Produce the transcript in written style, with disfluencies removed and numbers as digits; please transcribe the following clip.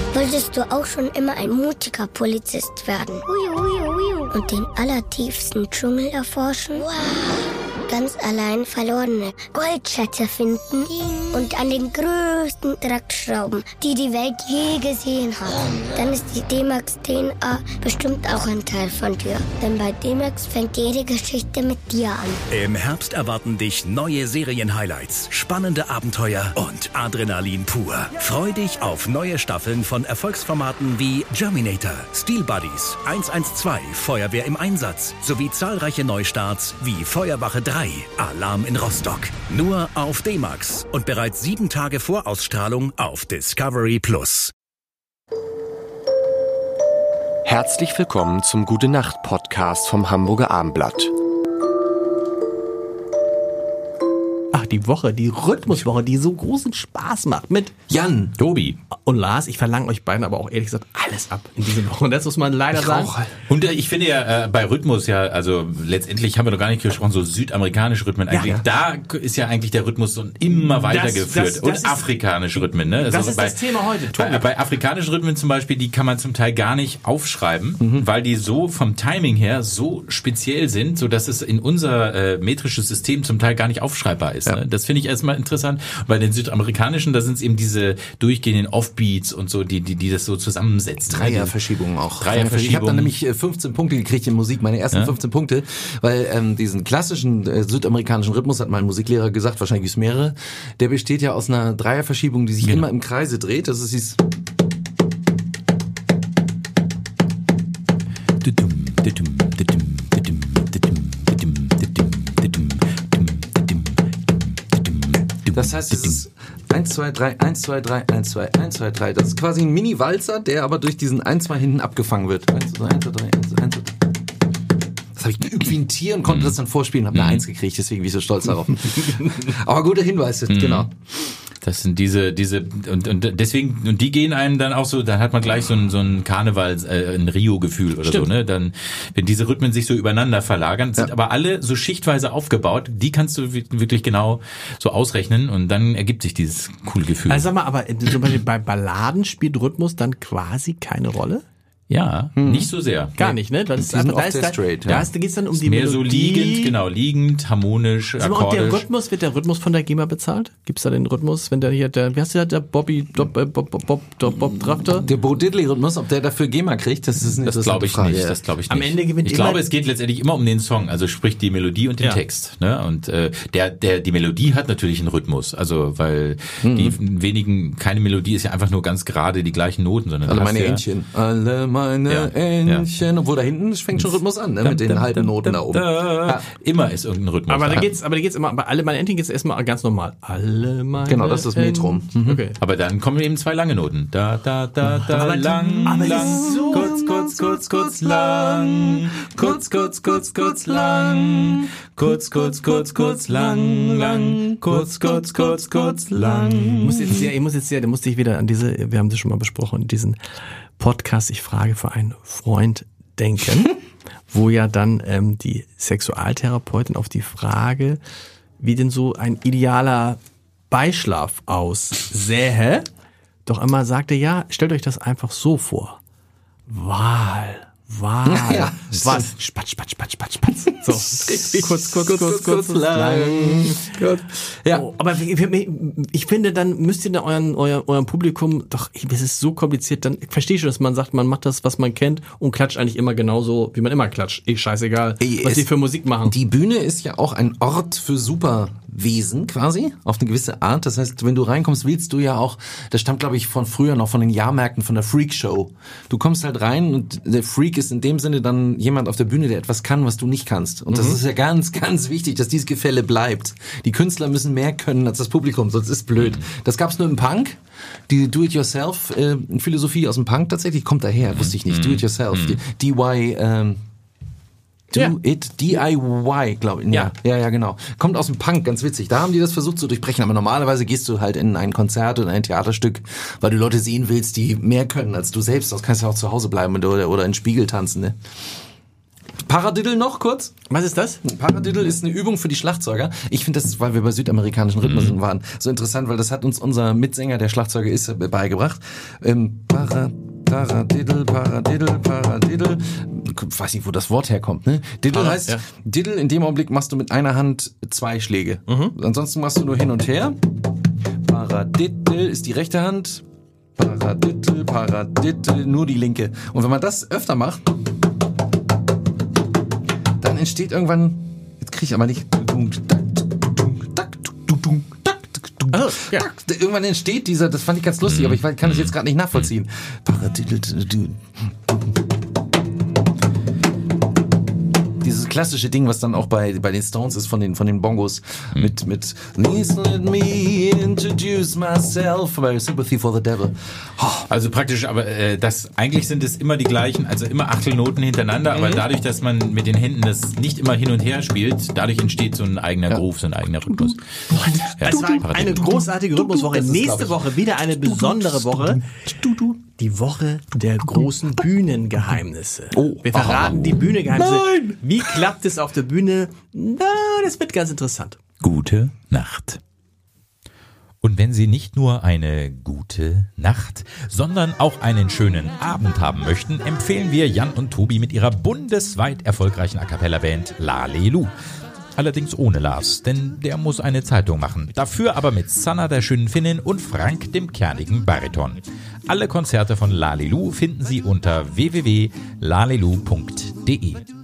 Wolltest du auch schon immer ein mutiger Polizist werden? Und den allertiefsten Dschungel erforschen? Wow. Ganz allein verlorene Goldschätze finden und an den größten Draht schrauben, die die Welt je gesehen hat. Dann ist die D-Max DNA bestimmt auch ein Teil von dir. Denn bei D-Max fängt jede Geschichte mit dir an. Im Herbst erwarten dich neue Serien-Highlights, spannende Abenteuer und Adrenalin pur. Freu dich auf neue Staffeln von Erfolgsformaten wie Germinator, Steel Buddies, 112, Feuerwehr im Einsatz sowie zahlreiche Neustarts wie Feuerwache 3, Alarm in Rostock. Nur auf D-Max und bereits 7 Tage vor Ausstrahlung auf Discovery+. Herzlich willkommen zum Gute-Nacht-Podcast vom Hamburger Abendblatt. Ach, die Woche, die Rhythmuswoche, die so großen Spaß macht mit Jan, Tobi und Lars. Ich verlange euch beiden aber auch ehrlich gesagt alles ab in dieser Woche. Und das muss man leider sagen. Und ich finde ja bei Rhythmus ja, also letztendlich haben wir noch gar nicht gesprochen, so südamerikanische Rhythmen eigentlich. Ja. Da ist ja eigentlich der Rhythmus so immer weitergeführt. Und afrikanische Rhythmen. Ne? Also das ist das Thema heute, Tobi. Bei afrikanischen Rhythmen zum Beispiel, die kann man zum Teil gar nicht aufschreiben, weil die so vom Timing her so speziell sind, so dass es in unser metrisches System zum Teil gar nicht aufschreibbar ist. Ja. Ne? Das finde ich erstmal interessant. Und bei den südamerikanischen, da sind es eben diese durchgehenden Offbeats und so, die das so zusammensetzen. Dreierverschiebungen auch. Dreierverschiebungen. Ich habe dann nämlich 15 Punkte gekriegt in Musik, meine ersten 15 Punkte, weil diesen klassischen südamerikanischen Rhythmus, hat mein Musiklehrer gesagt, wahrscheinlich gibt es mehrere, der besteht ja aus einer Dreierverschiebung, die sich immer im Kreise dreht. Das ist dieses... Das heißt, es ist 1, 2, 3, 1, 2, 3, 1, 2, 1, 2, 3. Das ist quasi ein Mini-Walzer, der aber durch diesen 1, 2 hinten abgefangen wird. 1, 2, 3, 1, 2, 3, 1, 2, 1, 2, 3. Das habe ich geübt wie ein Tier und konnte das dann vorspielen, habe eine 1 gekriegt, deswegen bin ich so stolz darauf. Aber guter Hinweis, genau. Das sind diese und deswegen, und die gehen einem dann auch so, dann hat man gleich so ein Karneval, ein Rio-Gefühl oder so, ne? Dann, wenn diese Rhythmen sich so übereinander verlagern, sind aber alle so schichtweise aufgebaut, die kannst du wirklich genau so ausrechnen und dann ergibt sich dieses coole Gefühl. Also sag mal, aber zum Beispiel bei Balladen spielt Rhythmus dann quasi keine Rolle? Ja, nicht so sehr. Gar nicht, ne? Das ist einfach, da geht's dann um die mehr Melodie. So liegend, harmonisch, akkordisch. Wird der Rhythmus von der GEMA bezahlt? Gibt's da den Rhythmus, wenn der hier, wie heißt der Bob Drafter? Der Bo Diddley-Rhythmus, ob der dafür GEMA kriegt, das glaube ich nicht. Das glaube ich nicht. Am Ende gewinnt ich glaube, es geht letztendlich immer um den Song, also sprich die Melodie und den Text, ne? Und die Melodie hat natürlich einen Rhythmus, also weil keine Melodie ist ja einfach nur ganz gerade die gleichen Noten, sondern alle meine Entchen, meine Entchen, obwohl da hinten fängt schon Rhythmus an, ne? Mit den halben Noten da oben. Immer ist irgendein Rhythmus. Aber da geht's immer, bei alle meine Entchen geht's erstmal ganz normal. Alle meine Genau, das ist das Metrum. Okay. Aber dann kommen eben 2 lange Noten. Da, lang, so kurz, lang, kurz, lang, kurz, lang, kurz, lang. Da musste ich wieder an wir haben das schon mal besprochen, diesen Podcast, ich frage für einen Freund denken, wo ja dann die Sexualtherapeutin auf die Frage, wie denn so ein idealer Beischlaf aussähe, doch immer sagte, ja, stellt euch das einfach so vor. Wahl. Ja, was? Spatz. So. kurz, lang. Ja. Oh, aber ich finde, dann müsst ihr da eurem Publikum, doch, es ist so kompliziert, dann verstehe ich schon, dass man sagt, man macht das, was man kennt und klatscht eigentlich immer genauso, wie man immer klatscht. Scheißegal, was die für Musik machen. Die Bühne ist ja auch ein Ort für Superwesen quasi, auf eine gewisse Art. Das heißt, wenn du reinkommst, willst du ja auch, das stammt, glaube ich, von früher noch, von den Jahrmärkten, von der Freakshow. Du kommst halt rein und der Freak ist in dem Sinne dann jemand auf der Bühne, der etwas kann, was du nicht kannst. Und das ist ja ganz, ganz wichtig, dass dieses Gefälle bleibt. Die Künstler müssen mehr können als das Publikum, sonst ist es blöd. Das gab's nur im Punk. Die Do-it-yourself-Philosophie aus dem Punk tatsächlich kommt daher, wusste ich nicht. Do-it-yourself. DIY, glaube ich. Ja, genau. Kommt aus dem Punk, ganz witzig. Da haben die das versucht zu durchbrechen. Aber normalerweise gehst du halt in ein Konzert oder ein Theaterstück, weil du Leute sehen willst, die mehr können als du selbst. Das kannst du auch zu Hause bleiben oder in den Spiegel tanzen, ne? Paradiddle noch kurz. Was ist das? Paradiddle ist eine Übung für die Schlagzeuger. Ich finde das, weil wir bei südamerikanischen Rhythmen waren, so interessant, weil das hat uns unser Mitsänger, der Schlagzeuger ist, beigebracht. Paradiddle, Paradiddle, Paradiddle. Ich weiß nicht, wo das Wort herkommt, ne? Diddle heißt, Diddle, in dem Augenblick machst du mit einer Hand 2 Schläge. Ansonsten machst du nur hin und her. Paradiddle ist die rechte Hand. Paradiddle, Paradiddle, nur die linke. Und wenn man das öfter macht, dann entsteht irgendwann, jetzt kriege ich aber nicht, irgendwann entsteht dieser, das fand ich ganz lustig, aber ich kann das jetzt gerade nicht nachvollziehen. Dieses klassische Ding, was dann auch bei den Stones ist, von den Bongos, mit Please let me introduce myself, by Sympathy for the Devil. Also praktisch, aber eigentlich sind es immer die gleichen, also immer Achtelnoten hintereinander, aber dadurch, dass man mit den Händen das nicht immer hin und her spielt, dadurch entsteht so ein eigener Groove, so ein eigener Rhythmus. Es war eine großartige Rhythmuswoche. Nächste Woche wieder eine besondere Woche. Die Woche der großen Bühnengeheimnisse. Wir verraten die Bühnengeheimnisse. Nein! Wie klappt es auf der Bühne? Na, das wird ganz interessant. Gute Nacht. Und wenn Sie nicht nur eine gute Nacht, sondern auch einen schönen Abend haben möchten, empfehlen wir Jan und Tobi mit ihrer bundesweit erfolgreichen A-Cappella-Band Lalelu. Allerdings ohne Lars, denn der muss eine Zeitung machen. Dafür aber mit Sanna, der schönen Finnin, und Frank, dem kernigen Bariton. Alle Konzerte von Lalelu finden Sie unter www.lalelu.de.